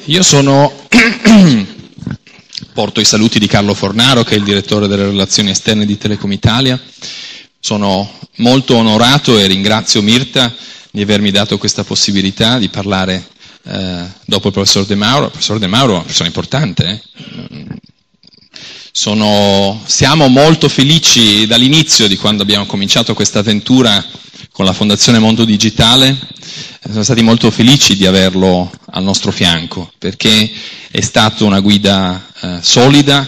Io porto i saluti di Carlo Fornaro, che è il direttore delle relazioni esterne di Telecom Italia. Sono molto onorato e ringrazio Mirta di avermi dato questa possibilità di parlare dopo il professor De Mauro. Il professor De Mauro è una persona importante. Siamo molto felici dall'inizio, di quando abbiamo cominciato questa avventura con la Fondazione Mondo Digitale. Siamo stati molto felici di averlo al nostro fianco, perché è stata una guida solida,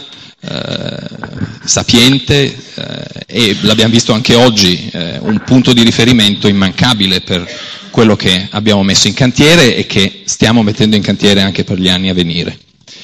sapiente e l'abbiamo visto anche oggi, un punto di riferimento immancabile per quello che abbiamo messo in cantiere e che stiamo mettendo in cantiere anche per gli anni a venire.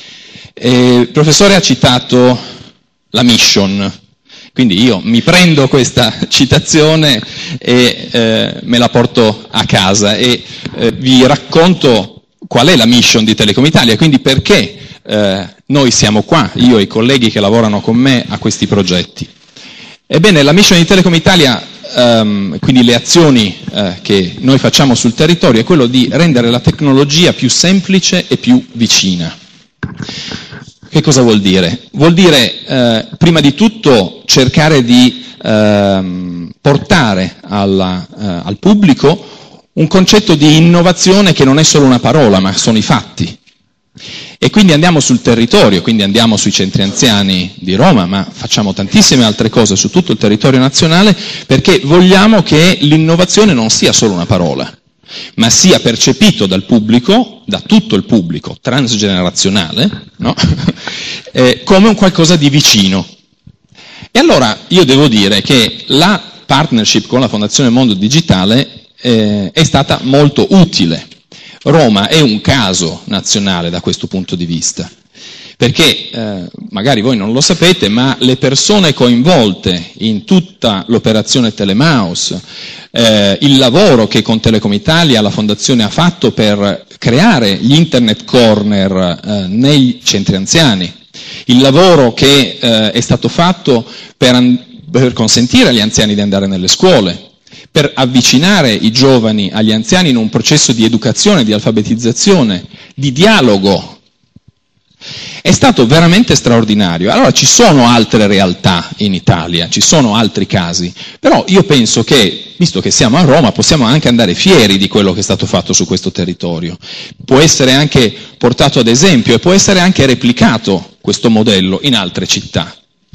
Il professore ha citato la mission, quindi io mi prendo questa citazione e me la porto a casa e vi racconto qual è la mission di Telecom Italia, quindi perché noi siamo qua, io e i colleghi che lavorano con me a questi progetti. Ebbene, la mission di Telecom Italia, quindi le azioni che noi facciamo sul territorio, è quello di rendere la tecnologia più semplice e più vicina. Che cosa vuol dire? Vuol dire, prima di tutto, cercare di portare al pubblico un concetto di innovazione che non è solo una parola, ma sono i fatti. E quindi andiamo sul territorio, quindi andiamo sui centri anziani di Roma, ma facciamo tantissime altre cose su tutto il territorio nazionale, perché vogliamo che l'innovazione non sia solo una parola, ma sia percepito dal pubblico, da tutto il pubblico transgenerazionale, no? Come un qualcosa di vicino. E allora io devo dire che la partnership con la Fondazione Mondo Digitale è stata molto utile. Roma è un caso nazionale da questo punto di vista, perché magari voi non lo sapete, ma le persone coinvolte in tutta l'operazione Telemaus, il lavoro che con Telecom Italia la Fondazione ha fatto per creare gli internet corner nei centri anziani, il lavoro che è stato fatto per consentire agli anziani di andare nelle scuole, per avvicinare i giovani agli anziani in un processo di educazione, di alfabetizzazione, di dialogo. È stato veramente straordinario. Allora ci sono altre realtà in Italia, ci sono altri casi, però io penso che, visto che siamo a Roma, possiamo anche andare fieri di quello che è stato fatto su questo territorio. Può essere anche portato ad esempio e può essere anche replicato questo modello in altre città.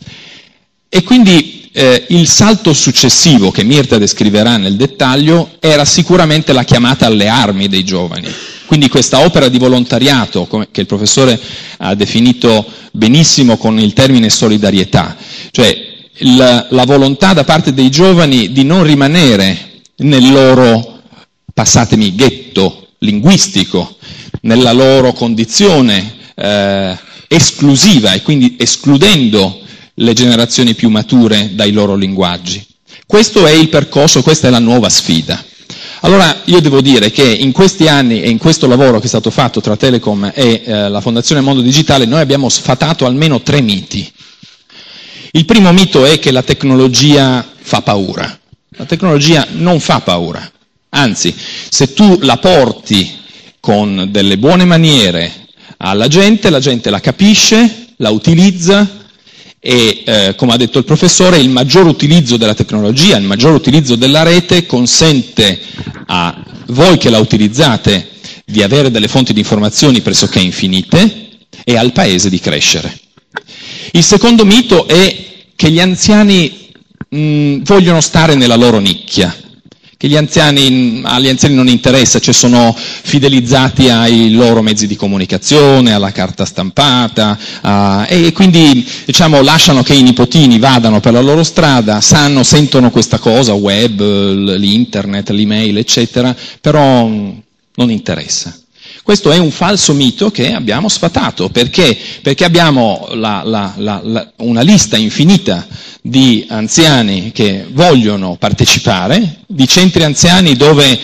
E quindi il salto successivo che Mirta descriverà nel dettaglio era sicuramente la chiamata alle armi dei giovani. Quindi questa opera di volontariato, che il professore ha definito benissimo con il termine solidarietà, cioè la volontà da parte dei giovani di non rimanere nel loro, passatemi, ghetto linguistico, nella loro condizione esclusiva e quindi escludendo le generazioni più mature dai loro linguaggi. Questo è il percorso, questa è la nuova sfida. Allora io devo dire che in questi anni e in questo lavoro che è stato fatto tra Telecom e la Fondazione Mondo Digitale noi abbiamo sfatato almeno 3 miti. Il primo mito è che la tecnologia fa paura. La tecnologia non fa paura. Anzi, se tu la porti con delle buone maniere alla gente, la gente la capisce, la utilizza, e come ha detto il professore, il maggior utilizzo della tecnologia, il maggior utilizzo della rete consente a voi che la utilizzate di avere delle fonti di informazioni pressoché infinite e al paese di crescere. Il secondo mito è che gli anziani vogliono stare nella loro nicchia, che agli anziani non interessa, cioè sono fidelizzati ai loro mezzi di comunicazione, alla carta stampata, e quindi diciamo lasciano che i nipotini vadano per la loro strada, sentono questa cosa, web, l'internet, l'email, eccetera, però non interessa. Questo è un falso mito che abbiamo sfatato, perché abbiamo una lista infinita di anziani che vogliono partecipare, di centri anziani dove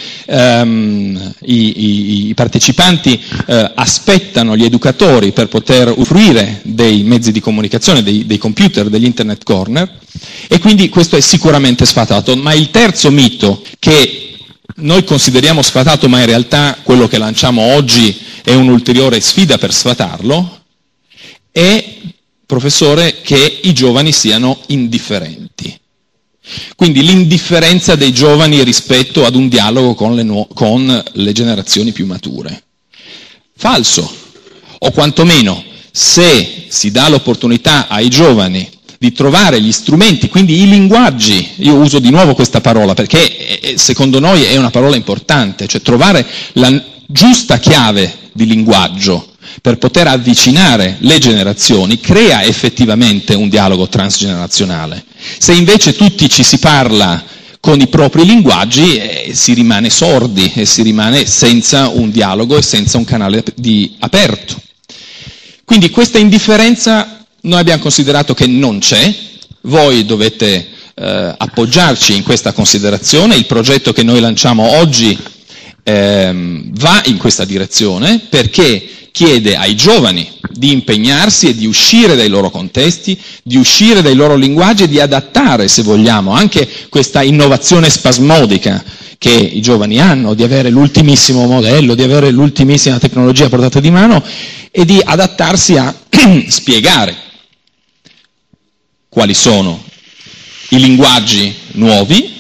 i partecipanti aspettano gli educatori per poter usufruire dei mezzi di comunicazione, dei computer, degli internet corner, e quindi questo è sicuramente sfatato. Ma il terzo mito, che noi consideriamo sfatato, ma in realtà quello che lanciamo oggi e un'ulteriore sfida per sfatarlo è, professore, che i giovani siano indifferenti. Quindi l'indifferenza dei giovani rispetto ad un dialogo con le generazioni più mature. Falso, o quantomeno se si dà l'opportunità ai giovani di trovare gli strumenti, quindi i linguaggi, io uso di nuovo questa parola perché secondo noi è una parola importante, cioè trovare la giusta chiave di linguaggio per poter avvicinare le generazioni, crea effettivamente un dialogo transgenerazionale. Se invece tutti ci si parla con i propri linguaggi, si rimane sordi e si rimane senza un dialogo e senza un canale aperto. Quindi questa indifferenza noi abbiamo considerato che non c'è, voi dovete appoggiarci in questa considerazione, il progetto che noi lanciamo oggi va in questa direzione perché chiede ai giovani di impegnarsi e di uscire dai loro contesti, di uscire dai loro linguaggi e di adattare, se vogliamo, anche questa innovazione spasmodica che i giovani hanno, di avere l'ultimissimo modello, di avere l'ultimissima tecnologia a portata di mano e di adattarsi a spiegare quali sono i linguaggi nuovi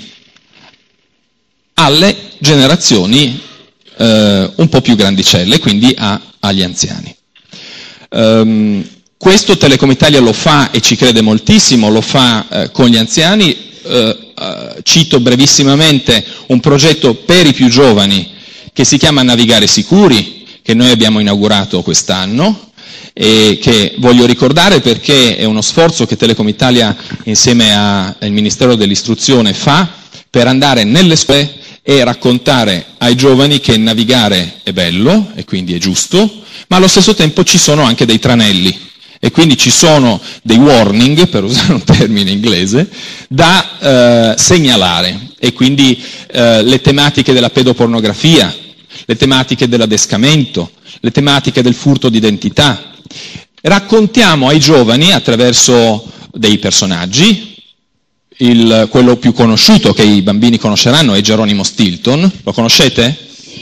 alle generazioni un po' più grandicelle, quindi agli anziani. Questo Telecom Italia lo fa e ci crede moltissimo, lo fa con gli anziani. Cito brevissimamente un progetto per i più giovani che si chiama Navigare Sicuri, che noi abbiamo inaugurato quest'anno e che voglio ricordare perché è uno sforzo che Telecom Italia insieme al Ministero dell'Istruzione fa per andare nelle scuole e raccontare ai giovani che navigare è bello e quindi è giusto, ma allo stesso tempo ci sono anche dei tranelli e quindi ci sono dei warning, per usare un termine inglese, da segnalare e quindi le tematiche della pedopornografia, le tematiche dell'adescamento, le tematiche del furto d'identità. Raccontiamo ai giovani attraverso dei personaggi. Quello più conosciuto che i bambini conosceranno è Geronimo Stilton. Lo conoscete?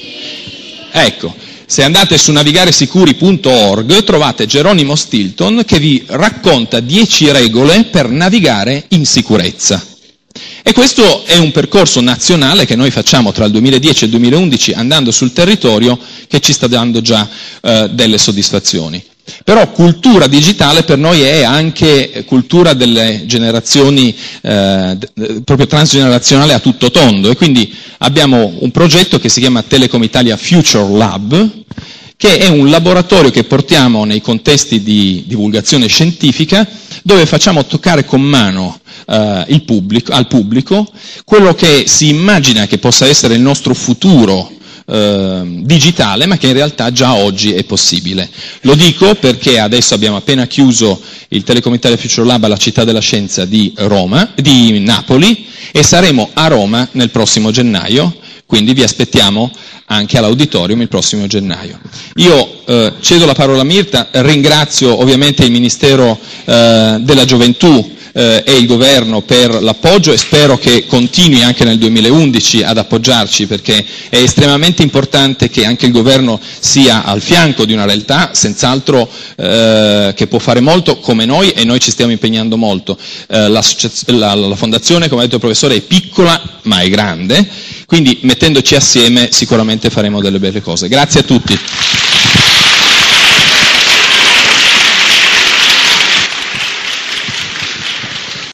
Ecco, se andate su navigaresicuri.org trovate Geronimo Stilton che vi racconta 10 regole per navigare in sicurezza. E questo è un percorso nazionale che noi facciamo tra il 2010 e il 2011 andando sul territorio che ci sta dando già delle soddisfazioni. Però cultura digitale per noi è anche cultura delle generazioni, proprio transgenerazionale a tutto tondo, e quindi abbiamo un progetto che si chiama Telecom Italia Future Lab, che è un laboratorio che portiamo nei contesti di divulgazione scientifica, dove facciamo toccare con mano al pubblico quello che si immagina che possa essere il nostro futuro digitale, ma che in realtà già oggi è possibile. Lo dico perché adesso abbiamo appena chiuso il Telecom Italia Future Lab alla Città della Scienza di Napoli, e saremo a Roma nel prossimo gennaio, quindi vi aspettiamo anche all'auditorium il prossimo gennaio. Io cedo la parola a Mirta, ringrazio ovviamente il Ministero della Gioventù e il governo per l'appoggio e spero che continui anche nel 2011 ad appoggiarci, perché è estremamente importante che anche il governo sia al fianco di una realtà senz'altro che può fare molto come noi, e noi ci stiamo impegnando molto. La fondazione, come ha detto il professore, è piccola ma è grande, quindi mettendoci assieme sicuramente faremo delle belle cose. Grazie a tutti.